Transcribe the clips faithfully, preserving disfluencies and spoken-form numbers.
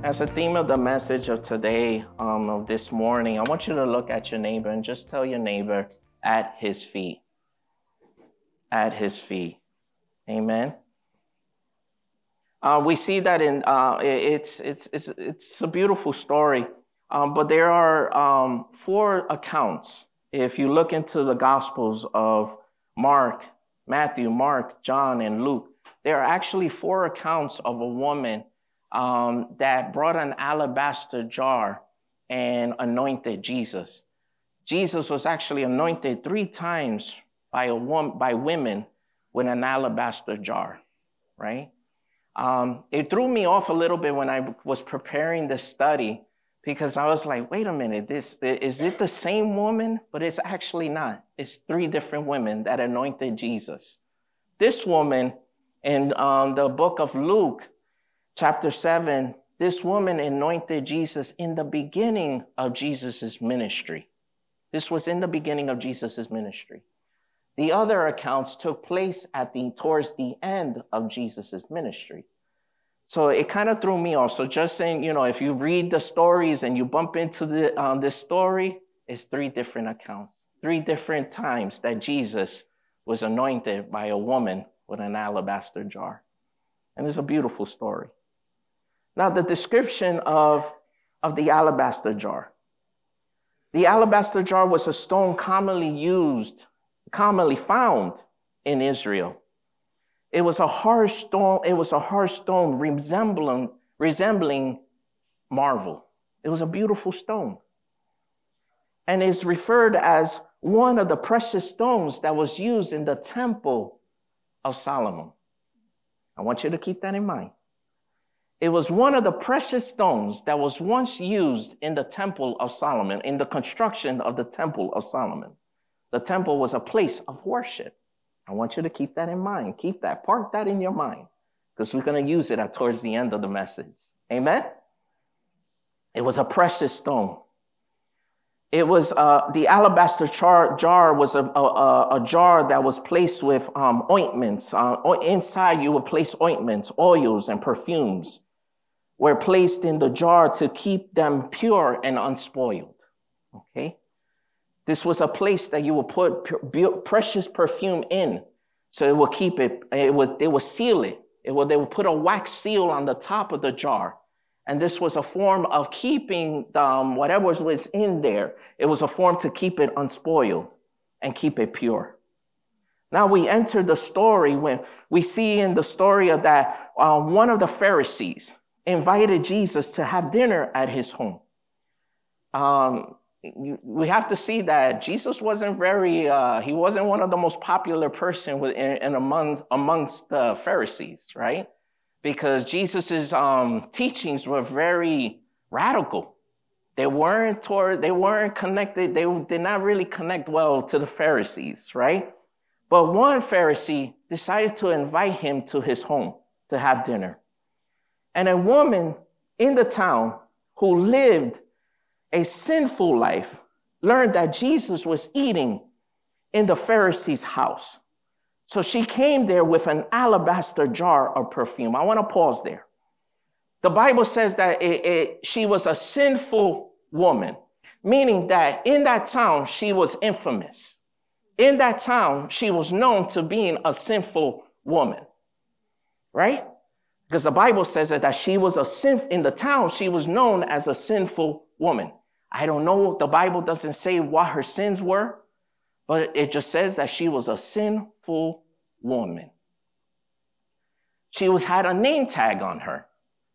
As a theme of the message of today, um, of this morning, I want you to look at your neighbor and just tell your neighbor, at his feet. At his feet. Amen. Uh, we see that in, uh, it's, it's, it's, it's a beautiful story, um, but there are um, four accounts. If you look into the Gospels of Mark, Matthew, Mark, John, and Luke, there are actually four accounts of a woman um, that brought an alabaster jar and anointed Jesus. Jesus was actually anointed three times by a woman, by women with an alabaster jar, right? Um, it threw me off a little bit when I was preparing this study because I was like, wait a minute, this is it the same woman? But it's actually not. It's three different women that anointed Jesus. This woman in um, the book of Luke, chapter seven, this woman anointed Jesus in the beginning of Jesus's ministry. This was in the beginning of Jesus's ministry. The other accounts took place at the towards the end of Jesus's ministry. So it kind of threw me off. So just saying, you know, if you read the stories and you bump into the um, this story, it's three different accounts, three different times that Jesus was anointed by a woman with an alabaster jar. And it's a beautiful story. Now, the description of, of the alabaster jar. The alabaster jar was a stone commonly used, commonly found in Israel. It was a hard stone, it was a hard stone resembling, resembling marble. It was a beautiful stone. And is referred as one of the precious stones that was used in the temple of Solomon. I want you to keep that in mind. It was one of the precious stones that was once used in the temple of Solomon, in the construction of the temple of Solomon. The temple was a place of worship. I want you to keep that in mind. Keep that, park that in your mind, because we're going to use it at towards the end of the message. Amen? It was a precious stone. It was, uh, the alabaster jar, jar was a, a, a jar that was placed with um, ointments. Uh, inside you would place ointments, oils, and perfumes were placed in the jar to keep them pure and unspoiled. Okay? This was a place that you would put pure, precious perfume in, so it would keep it, it would, they would seal it. It would, they would put a wax seal on the top of the jar. And this was a form of keeping um, whatever was in there. It was a form to keep it unspoiled and keep it pure. Now we enter the story when we see in the story of that um, one of the Pharisees invited Jesus to have dinner at his home. Um, we have to see that Jesus wasn't very, uh, he wasn't one of the most popular person within, in amongst, amongst the Pharisees, right? Because Jesus's um, teachings were very radical. They weren't toward, they weren't connected. They did not really connect well to the Pharisees, right? But one Pharisee decided to invite him to his home to have dinner. And a woman in the town who lived a sinful life learned that Jesus was eating in the Pharisee's house. So she came there with an alabaster jar of perfume. I want to pause there. The Bible says that it, it, she was a sinful woman, meaning that in that town, she was infamous. In that town, she was known to being a sinful woman, right? Because the Bible says that she was a sin in the town, she was known as a sinful woman. I don't know, the Bible doesn't say what her sins were, but it just says that she was a sinful woman. She was had a name tag on her.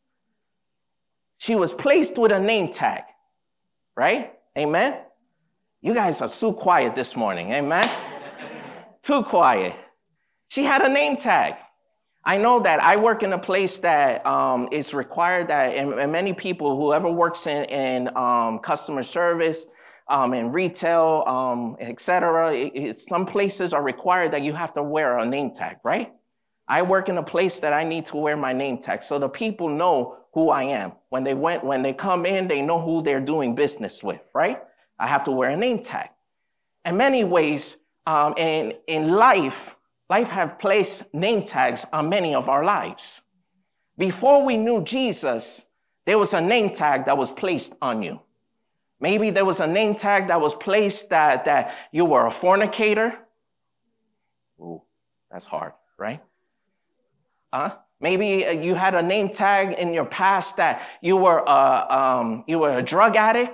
She was placed with a name tag, right? Amen? You guys are too quiet this morning, amen? Too quiet. She had a name tag. I know that I work in a place that um, is required that, and, and many people, whoever works in, in um, customer service, um, in retail, um, et cetera, it, it, some places are required that you have to wear a name tag, right? I work in a place that I need to wear my name tag, so the people know who I am. When they went, when they come in, they know who they're doing business with, right? I have to wear a name tag. In many ways, um, in in life. Life have placed name tags on many of our lives. Before we knew Jesus, there was a name tag that was placed on you. Maybe there was a name tag that was placed that, that you were a fornicator. Ooh, that's hard, right? Huh? Maybe you had a name tag in your past that you were a, um, you were a drug addict.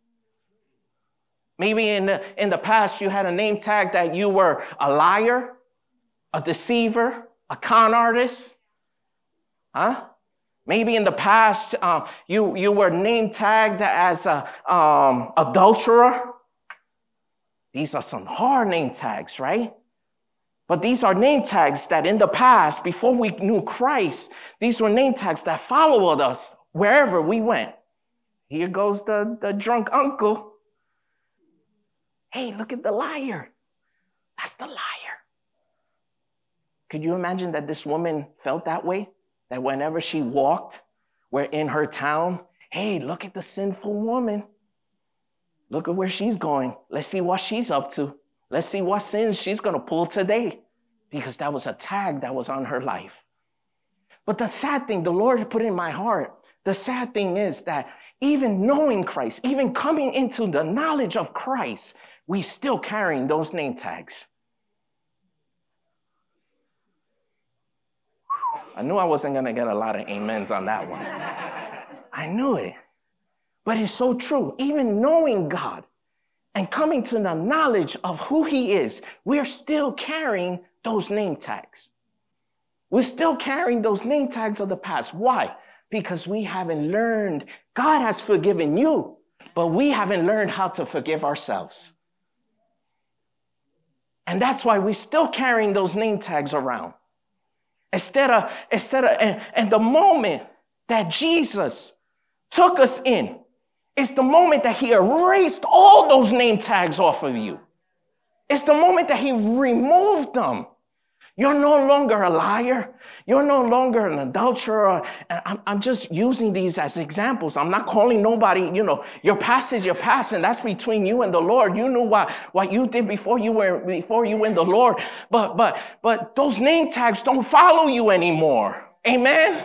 Maybe in the, in the past you had a name tag that you were a liar, a deceiver, a con artist. Huh? Maybe in the past uh, you, you were name tagged as a um, adulterer. These are some hard name tags, right? But these are name tags that in the past, before we knew Christ, these were name tags that followed us wherever we went. Here goes the, the drunk uncle. Hey, look at the liar. That's the liar. Could you imagine that this woman felt that way? That whenever she walked, we're in her town, hey, look at the sinful woman. Look at where she's going. Let's see what she's up to. Let's see what sins she's going to pull today, because that was a tag that was on her life. But the sad thing, the Lord put in my heart, the sad thing is that even knowing Christ, even coming into the knowledge of Christ, we still carrying those name tags. I knew I wasn't going to get a lot of amens on that one. I knew it. But it's so true. Even knowing God, and coming to the knowledge of who he is, we're still carrying those name tags. We're still carrying those name tags of the past. Why? Because we haven't learned. God has forgiven you, but we haven't learned how to forgive ourselves. And that's why we're still carrying those name tags around. Instead of, instead of, and, and the moment that Jesus took us in, it's the moment that he erased all those name tags off of you. It's the moment that he removed them. You're no longer a liar. You're no longer an adulterer. And I'm, I'm just using these as examples. I'm not calling nobody, you know, your past is your past, and that's between you and the Lord. You knew what, what you did before you were before you and the Lord. But but but those name tags don't follow you anymore. Amen.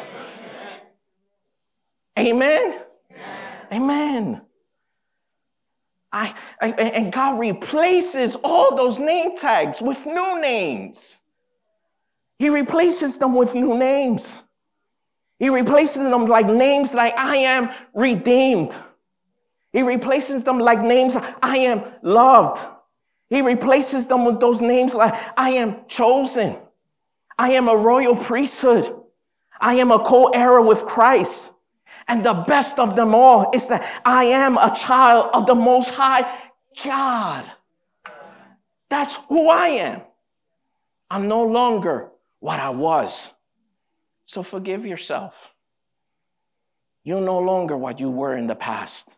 Amen. Amen. I, I, and God replaces all those name tags with new names. He replaces them with new names. He replaces them like names like I am redeemed. He replaces them like names I am loved. He replaces them with those names like I am chosen. I am a royal priesthood. I am a co-heir with Christ. And the best of them all is that I am a child of the Most High God. That's who I am. I'm no longer what I was. So forgive yourself. You're no longer what you were in the past.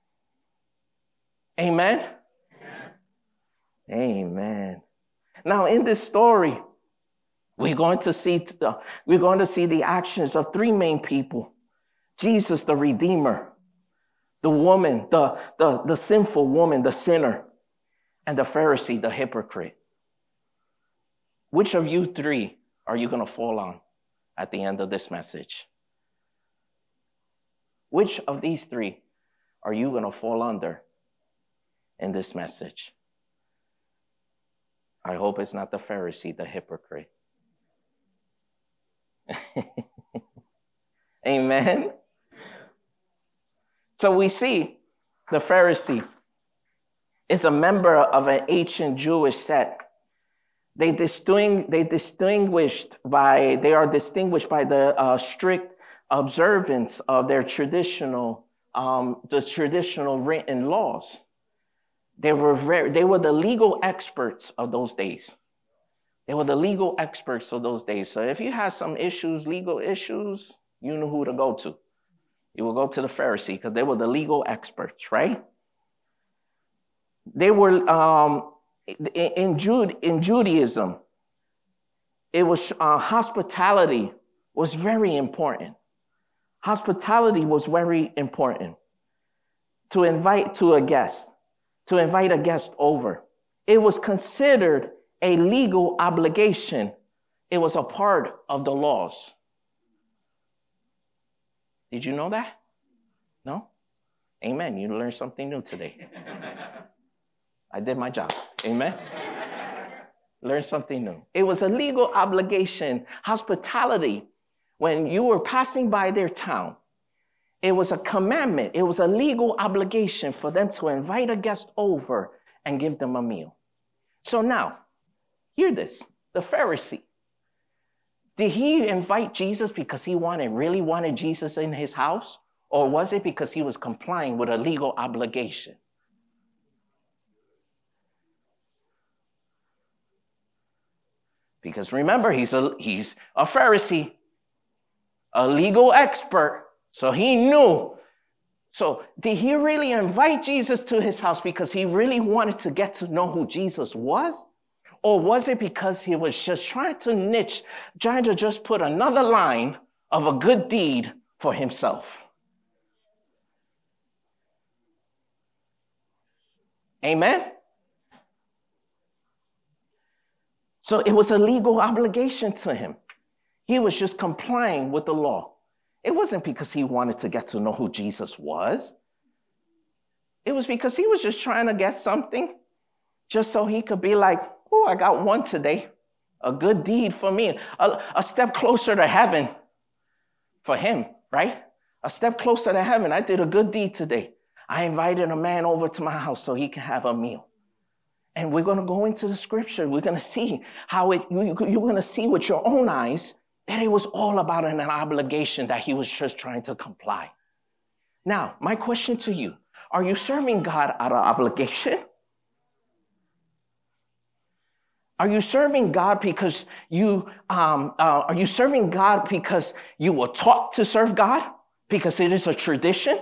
Amen? Amen. Amen. Now, in this story, we're going to see the, we're going to see the actions of three main people. Jesus, the Redeemer, the woman, the, the, the sinful woman, the sinner, and the Pharisee, the hypocrite. Which of you three are you going to fall on at the end of this message? Which of these three are you going to fall under in this message? I hope it's not the Pharisee, the hypocrite. Amen. So we see the Pharisee is a member of an ancient Jewish sect. They distinguish, they distinguished by, they are distinguished by the uh, strict observance of their traditional, um, the traditional written laws. They were very, they were the legal experts of those days. They were the legal experts of those days. So if you had some issues, legal issues, you knew who to go to. You will go to the Pharisee because they were the legal experts, right? They were, um, in, Jude, in Judaism, it was uh, hospitality was very important. Hospitality was very important. To invite to a guest, to invite a guest over. It was considered a legal obligation. It was a part of the laws. Did you know that? No? Amen. You learned something new today. I did my job. Amen. Learn something new. It was a legal obligation, hospitality. When you were passing by their town, it was a commandment. It was a legal obligation for them to invite a guest over and give them a meal. So now, hear this. The Pharisee, did he invite Jesus because he wanted, really wanted Jesus in his house? Or was it because he was complying with a legal obligation? Because remember, he's a, he's a Pharisee, a legal expert, so he knew. So did he really invite Jesus to his house because he really wanted to get to know who Jesus was? Or was it because he was just trying to niche, trying to just put another line of a good deed for himself? Amen? So it was a legal obligation to him. He was just complying with the law. It wasn't because he wanted to get to know who Jesus was. It was because he was just trying to get something just so he could be like, oh, I got one today. A good deed for me. A, a step closer to heaven for him, right? A step closer to heaven. I did a good deed today. I invited a man over to my house so he can have a meal. And we're going to go into the scripture. We're going to see how it, you, you're going to see with your own eyes that it was all about an obligation that he was just trying to comply. Now, my question to you, are you serving God out of obligation? Are you serving God because you, um, uh, are you serving God because you were taught to serve God? Because it is a tradition?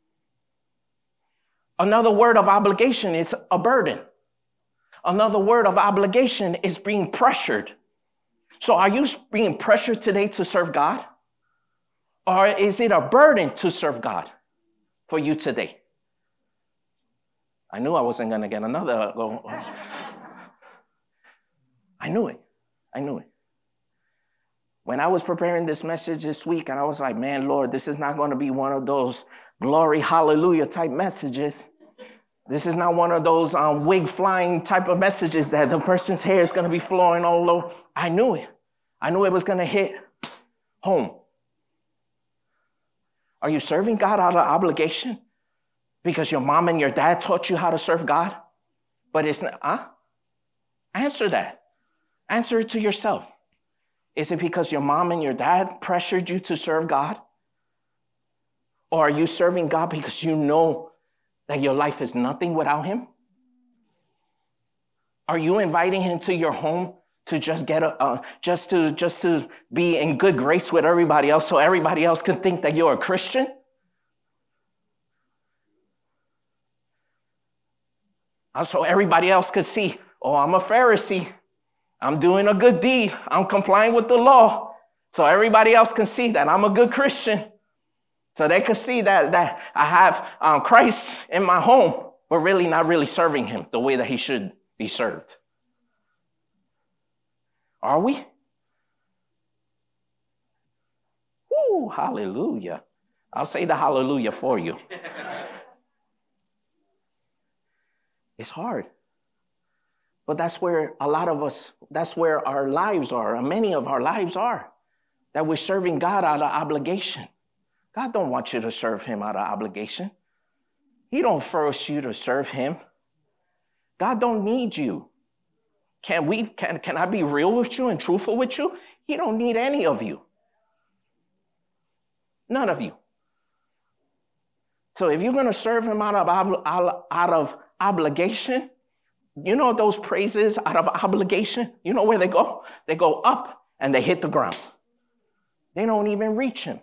Another word of obligation is a burden. Another word of obligation is being pressured. So are you being pressured today to serve God? Or is it a burden to serve God for you today? I knew I wasn't going to get another. I knew it. I knew it. When I was preparing this message this week, and I was like, man, Lord, this is not going to be one of those glory, hallelujah type messages. This is not one of those um, wig flying type of messages that the person's hair is going to be flowing all over. I knew it. I knew it was going to hit home. Are you serving God out of obligation? Because your mom and your dad taught you how to serve God? But it's not, huh? Answer that. Answer it to yourself. Is it because your mom and your dad pressured you to serve God? Or are you serving God because you know that your life is nothing without him? Are you inviting him to your home to just get a, uh, just to, just to be in good grace with everybody else so everybody else can think that you're a Christian? So everybody else could see, oh, I'm a Pharisee. I'm doing a good deed. I'm complying with the law. So everybody else can see that I'm a good Christian. So they could see that, that I have um, Christ in my home, but really not really serving him the way that he should be served. Are we? Woo, hallelujah. I'll say the hallelujah for you. It's hard. But that's where a lot of us, that's where our lives are, and many of our lives are, that we're serving God out of obligation. God don't want you to serve him out of obligation. He don't force you to serve him. God don't need you. Can we, can, can I be real with you and truthful with you? He don't need any of you. None of you. So if you're going to serve him out of, out of obligation, you know those praises out of obligation? You know where they go? They go up and they hit the ground. They don't even reach him.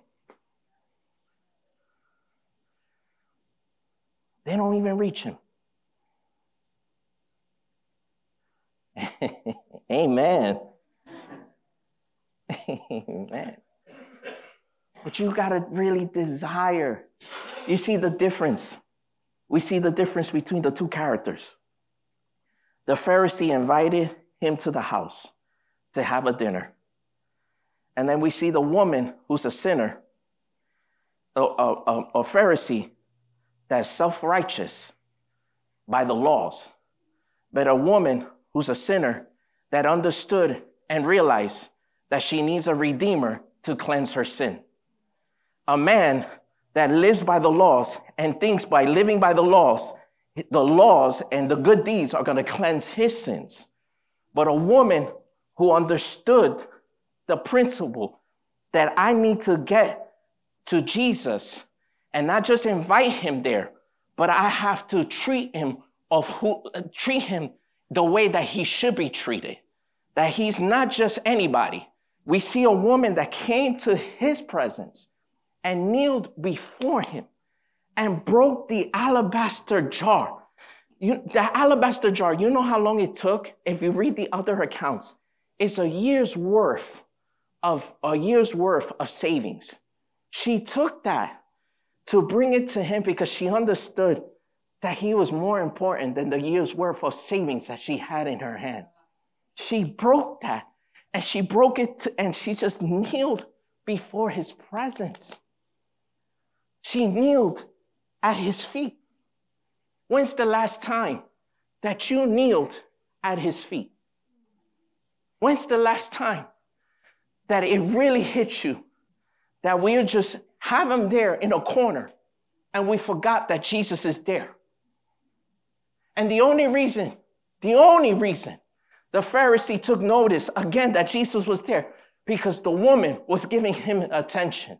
They don't even reach him. Amen. Amen. But you got to really desire. You see the difference. We see the difference between the two characters. The Pharisee invited him to the house to have a dinner. And then we see the woman who's a sinner. a, a, a Pharisee that's self-righteous by the laws, but a woman who's a sinner that understood and realized that she needs a redeemer to cleanse her sin. A man that lives by the laws and thinks by living by the laws, the laws and the good deeds are going to cleanse his sins. But a woman who understood the principle that I need to get to Jesus and not just invite him there, but I have to treat him of who treat him the way that he should be treated, that he's not just anybody. We see a woman that came to his presence and kneeled before him and broke the alabaster jar. You, the alabaster jar, you know how long it took? If you read the other accounts, it's a year's worth of a year's worth of savings. She took that to bring it to him because she understood that he was more important than the year's worth of savings that she had in her hands. She broke that, and she broke it, to, and she just kneeled before his presence. She kneeled at his feet. When's the last time that you kneeled at his feet? When's the last time that it really hit you that we just have him there in a corner and we forgot that Jesus is there? And the only reason, the only reason the Pharisee took notice again that Jesus was there, because the woman was giving him attention.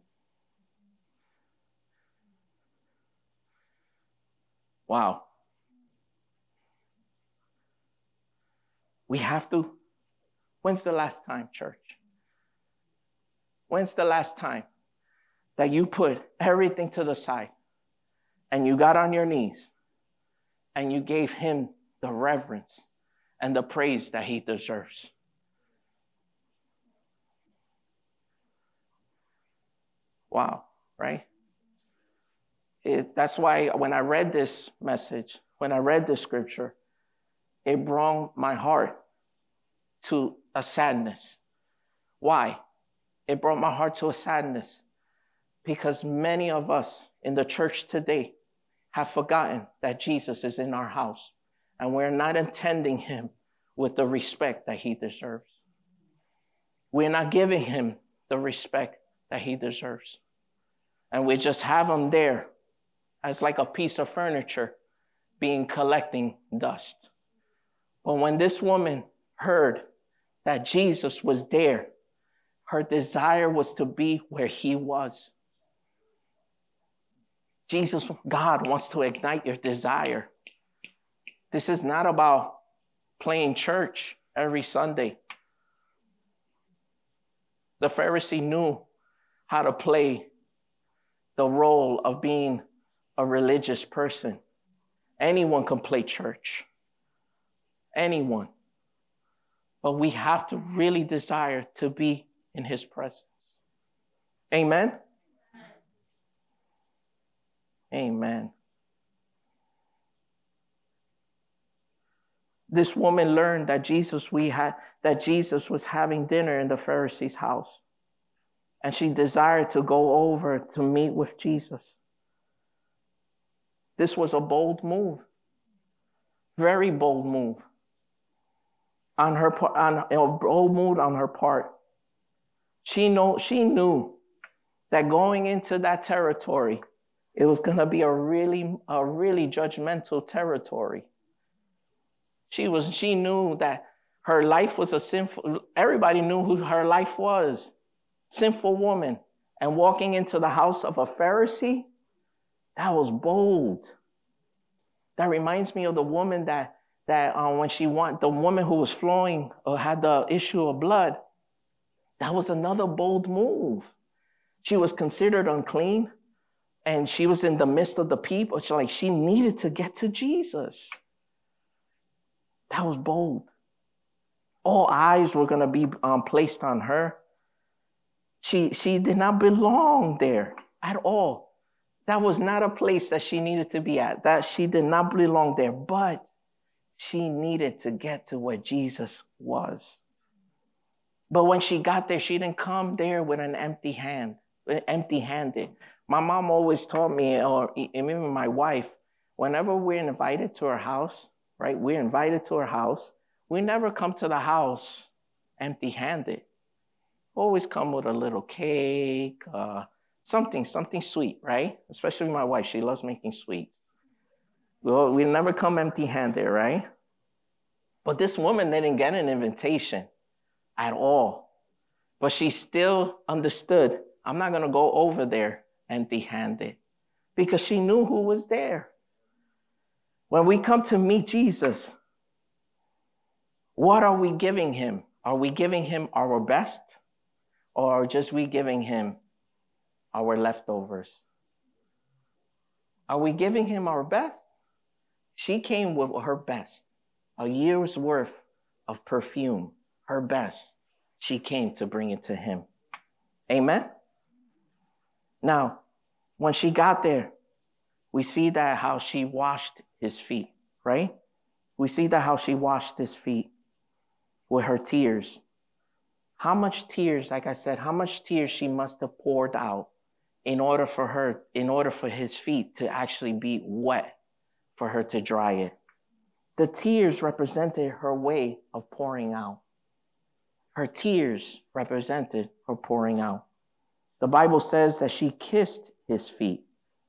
Wow. We have to. When's the last time, church? When's the last time that you put everything to the side and you got on your knees and you gave him the reverence and the praise that he deserves? Wow, right? It, that's why when I read this message, when I read this scripture, it brought my heart to a sadness. Why? It brought my heart to a sadness because many of us in the church today have forgotten that Jesus is in our house and we're not attending him with the respect that he deserves. We're not giving him the respect that he deserves. And we just have him there as like a piece of furniture being collecting dust. But when this woman heard that Jesus was there, her desire was to be where he was. Jesus, God wants to ignite your desire. This is not about playing church every Sunday. The Pharisee knew how to play the role of being a religious person. Anyone can play church. Anyone. But we have to really desire to be in his presence. Amen? Amen. This woman learned that Jesus we had that Jesus was having dinner in the Pharisee's house. And she desired to go over to meet with Jesus. This was a bold move. Very bold move. On her part, on a bold move on her part. She know she knew that going into that territory, it was going to be a really, a really judgmental territory. She was, she knew that her life was a sinful, everybody knew who her life was. Sinful woman. And walking into the house of a Pharisee, that was bold. That reminds me of the woman that, that um, when she went, the woman who was flowing or had the issue of blood, that was another bold move. She was considered unclean. And she was in the midst of the people. She, like, she needed to get to Jesus. That was bold. All eyes were going to be um, placed on her. She, she did not belong there at all. That was not a place that she needed to be at. That she did not belong there. But she needed to get to where Jesus was. But when she got there, she didn't come there with an empty hand, empty-handed. My mom always taught me, or even my wife, whenever we're invited to her house, right? We're invited to her house. We never come to the house empty-handed. Always come with a little cake, uh, something, something sweet, right? Especially my wife, she loves making sweets. Well, we never come empty-handed, right? But this woman didn't get an invitation at all. But she still understood, I'm not going to go over there empty-handed, because she knew who was there. When we come to meet Jesus, what are we giving him? Are we giving him our best, or are just we giving him our leftovers? Are we giving him our best? She came with her best, a year's worth of perfume, her best. She came to bring it to him. Amen? Now, when she got there, we see that how she washed his feet, right? We see that how she washed his feet with her tears. How much tears, like I said, how much tears she must have poured out in order for her, in order for his feet to actually be wet, for her to dry it. The tears represented her way of pouring out. Her tears represented her pouring out. The Bible says that she kissed his feet.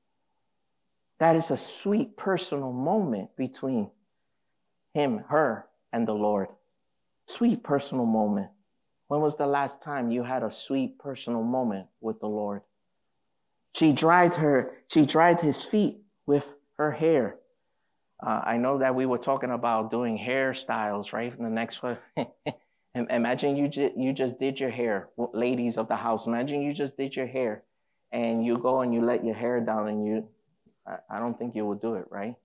That is a sweet personal moment between him, her, and the Lord. Sweet personal moment. When was the last time you had a sweet personal moment with the Lord? She dried her, she dried his feet with her hair. Uh, I know that we were talking about doing hairstyles, right? The next one. Imagine you, ju- you just did your hair, ladies of the house. Imagine you just did your hair and you go and you let your hair down and you, I, I don't think you would do it, right?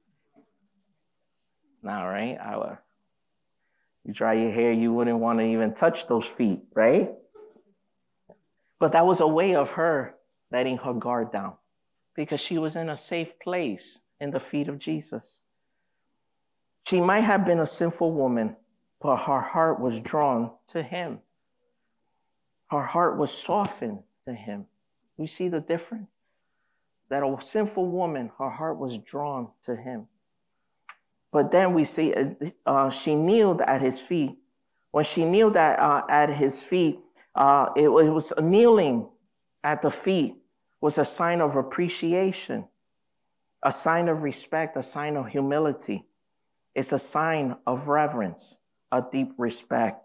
No, right? I, uh, you dry your hair, you wouldn't want to even touch those feet, right? But that was a way of her letting her guard down because she was in a safe place in the feet of Jesus. She might have been a sinful woman, but her heart was drawn to him. Her heart was softened to him. You see the difference? That a sinful woman, her heart was drawn to him. But then we see uh, she kneeled at his feet. When she kneeled at, uh, at his feet, uh, it, it was kneeling at the feet was a sign of appreciation, a sign of respect, a sign of humility. It's a sign of reverence, a deep respect.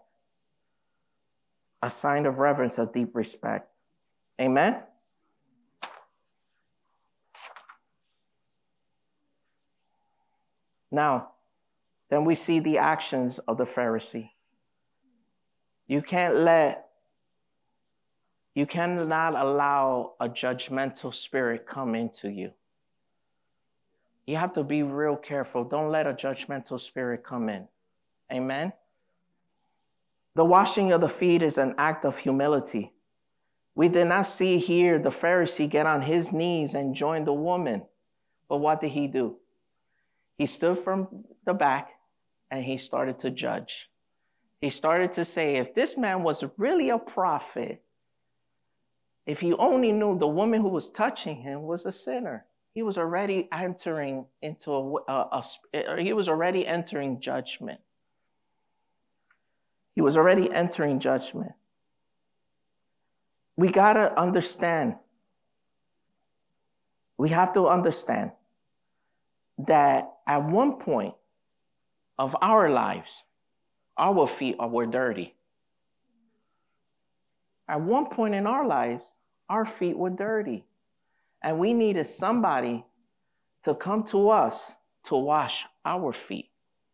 A sign of reverence, a deep respect. Amen? Now, then we see the actions of the Pharisee. You can't let, you cannot allow a judgmental spirit come into you. You have to be real careful. Don't let a judgmental spirit come in. Amen? The washing of the feet is an act of humility. We did not see here the Pharisee get on his knees and join the woman. But what did he do? He stood from the back and he started to judge. He started to say, if this man was really a prophet, if he only knew the woman who was touching him was a sinner, he was already entering into a, a, a he was already entering judgment. He was already entering judgment. We got to understand, we have to understand that at one point of our lives, our feet were dirty. At one point in our lives, our feet were dirty. And we needed somebody to come to us to wash our feet.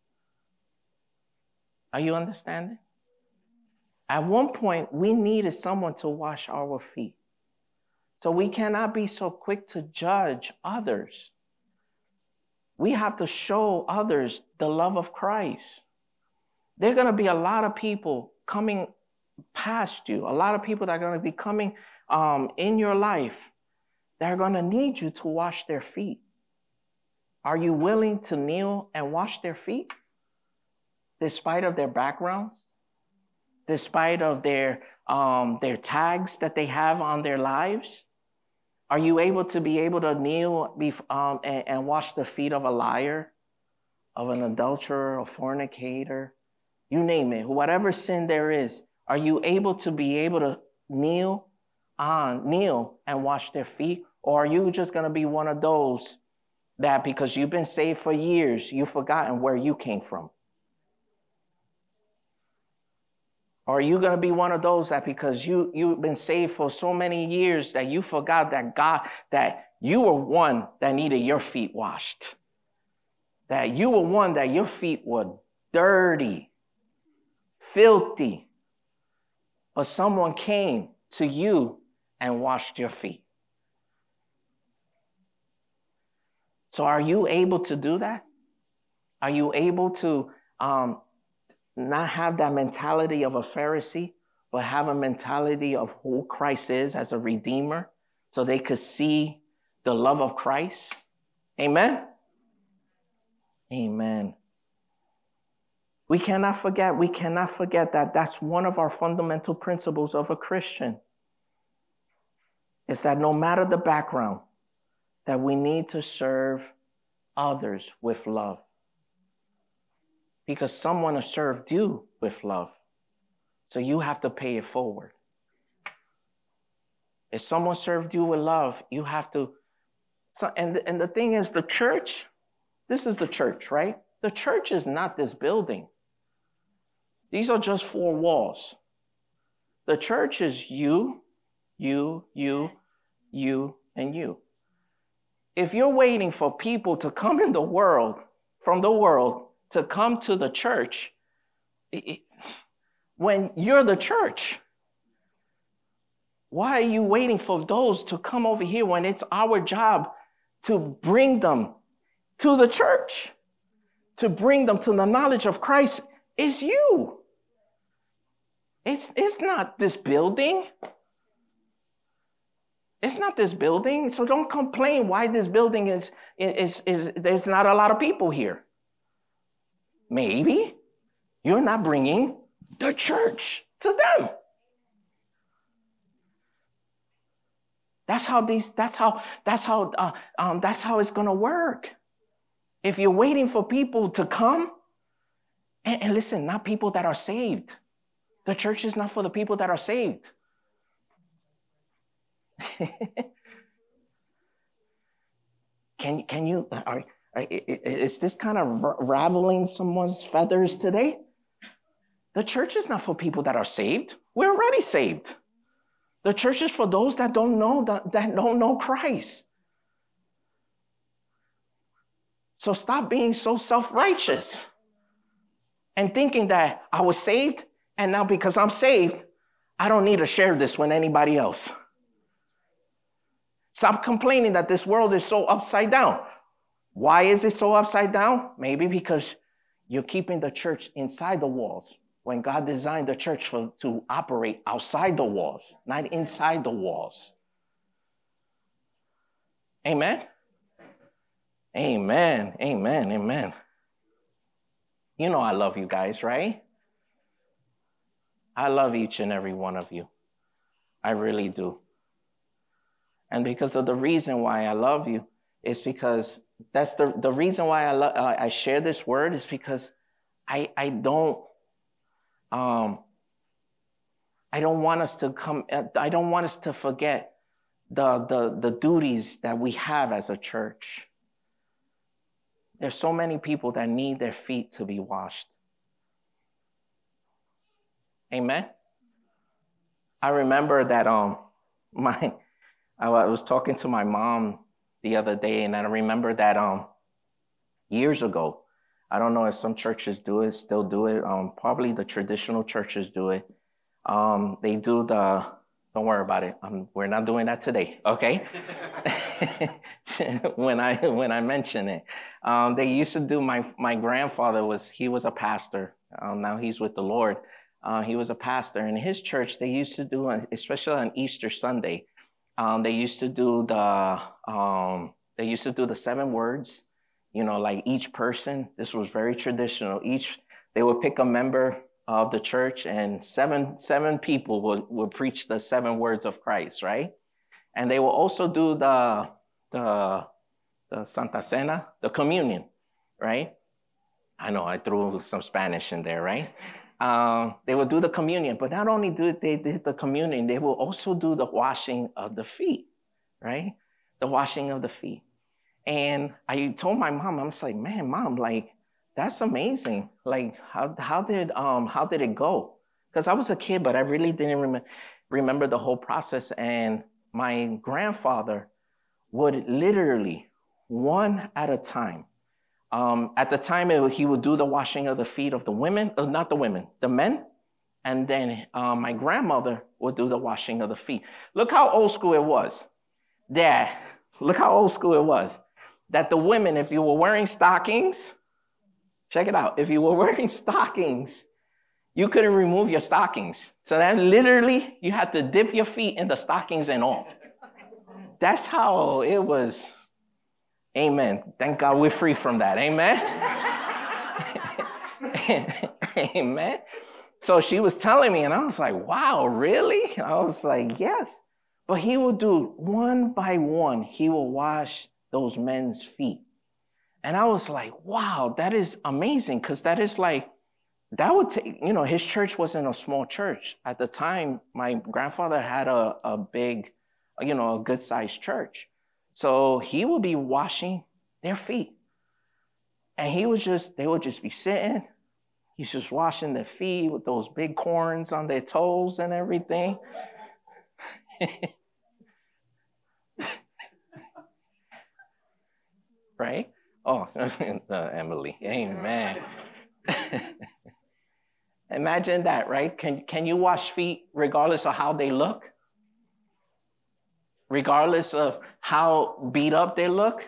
Are you understanding? At one point, we needed someone to wash our feet. So we cannot be so quick to judge others. We have to show others the love of Christ. There are going to be a lot of people coming past you, a lot of people that are going to be coming um, in your life that are going to need you to wash their feet. Are you willing to kneel and wash their feet? Despite of their backgrounds? Despite of their, um, their tags that they have on their lives? Are you able to be able to kneel um, and, and wash the feet of a liar, of an adulterer, a fornicator, you name it, whatever sin there is? Are you able to be able to kneel on, kneel and wash their feet? Or are you just going to be one of those that because you've been saved for years, you've forgotten where you came from? Or are you going to be one of those that because you, you've been saved for so many years that you forgot that God, that you were one that needed your feet washed? That you were one that your feet were dirty, filthy, but someone came to you and washed your feet. So are you able to do that? Are you able to um, not have that mentality of a Pharisee, but have a mentality of who Christ is as a redeemer so they could see the love of Christ? Amen? Amen. We cannot forget, we cannot forget that that's one of our fundamental principles of a Christian. Is that no matter the background, that we need to serve others with love. Because someone has served you with love. So you have to pay it forward. If someone served you with love, you have to. So, and, and the thing is, the church, this is the church, right? The church is not this building. These are just four walls. The church is you, you, you, you, and you. If you're waiting for people to come in the world, from the world, to come to the church, it, when you're the church, why are you waiting for those to come over here when it's our job to bring them to the church, to bring them to the knowledge of Christ? Is you. It's, it's not this building. It's not this building. So don't complain why this building is, is, is, is there's not a lot of people here. Maybe you're not bringing the church to them. That's how these. That's how. That's how. Uh, um, that's how it's gonna work. If you're waiting for people to come, and, and listen, not people that are saved. The church is not for the people that are saved. can can you? Are, are, is this kind of raveling someone's feathers today? The church is not for people that are saved. We're already saved. The church is for those that don't know that, that don't know Christ. So stop being so self-righteous and thinking that I was saved, and now because I'm saved, I don't need to share this with anybody else. Stop complaining that this world is so upside down. Why is it so upside down? Maybe because you're keeping the church inside the walls, when God designed the church for, to operate outside the walls, not inside the walls. Amen? Amen, amen, amen. You know I love you guys, right? I love each and every one of you. I really do. And because of the reason why I love you is because that's the, the reason why I, lo- uh, I share this word is because I, I don't, Um, I don't want us to come, I don't want us to forget the, the, the duties that we have as a church. There's so many people that need their feet to be washed. Amen? I remember that um, my, I was talking to my mom the other day, and I remember that um, years ago, I don't know if some churches do it, still do it. Um, probably the traditional churches do it. Um, they do the, don't worry about it. Um, we're not doing that today, okay? when I when I mention it, um, they used to do. My my grandfather was he was a pastor. Um, now he's with the Lord. Uh, he was a pastor in his church. They used to do, especially on Easter Sunday, um, they used to do the um, they used to do the seven words. You know, like each person, this was very traditional. Each, they would pick a member of the church and seven seven people would, would preach the seven words of Christ, right? And they will also do the, the, the Santa Cena, the communion, right? I know I threw some Spanish in there, right? Um, they will do the communion, but not only do they did the communion, they will also do the washing of the feet, right? The washing of the feet. And I told my mom, I was like, man, mom, like, that's amazing. Like, how, how did um how did it go? Because I was a kid, but I really didn't rem- remember the whole process. And my grandfather would literally, one at a time, um, at the time, it, he would do the washing of the feet of the women, uh, not the women, the men. And then uh, my grandmother would do the washing of the feet. Look how old school it was. Dad, look how old school it was. That the women, if you were wearing stockings, check it out. If you were wearing stockings, you couldn't remove your stockings. So then literally, you had to dip your feet in the stockings and all. That's how it was. Amen. Thank God we're free from that. Amen. Amen. So she was telling me, and I was like, wow, really? I was like, yes. But he will do one by one, he will wash those men's feet. And I was like, wow, that is amazing. Because that is like, that would take, you know, his church wasn't a small church. At the time, my grandfather had a, a big, you know, a good sized church. So he would be washing their feet. And he would just, they would just be sitting. He's just washing their feet with those big corns on their toes and everything. Right? Oh, uh, Emily, amen. Imagine that, right? Can, can you wash feet regardless of how they look? Regardless of how beat up they look?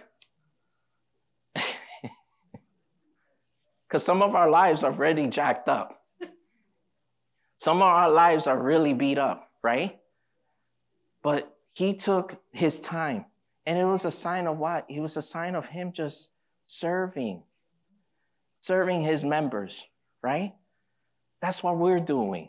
Because some of our lives are already jacked up. Some of our lives are really beat up, right? But he took his time. And it was a sign of what? It was a sign of him just serving. Serving his members, right? That's what we're doing.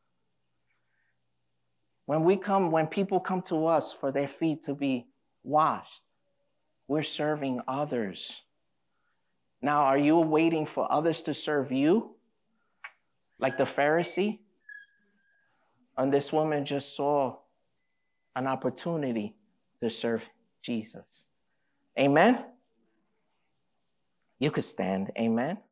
When we come, when people come to us for their feet to be washed, we're serving others. Now, are you waiting for others to serve you? Like the Pharisee? And this woman just saw an opportunity to serve Jesus. Amen? You could stand. Amen?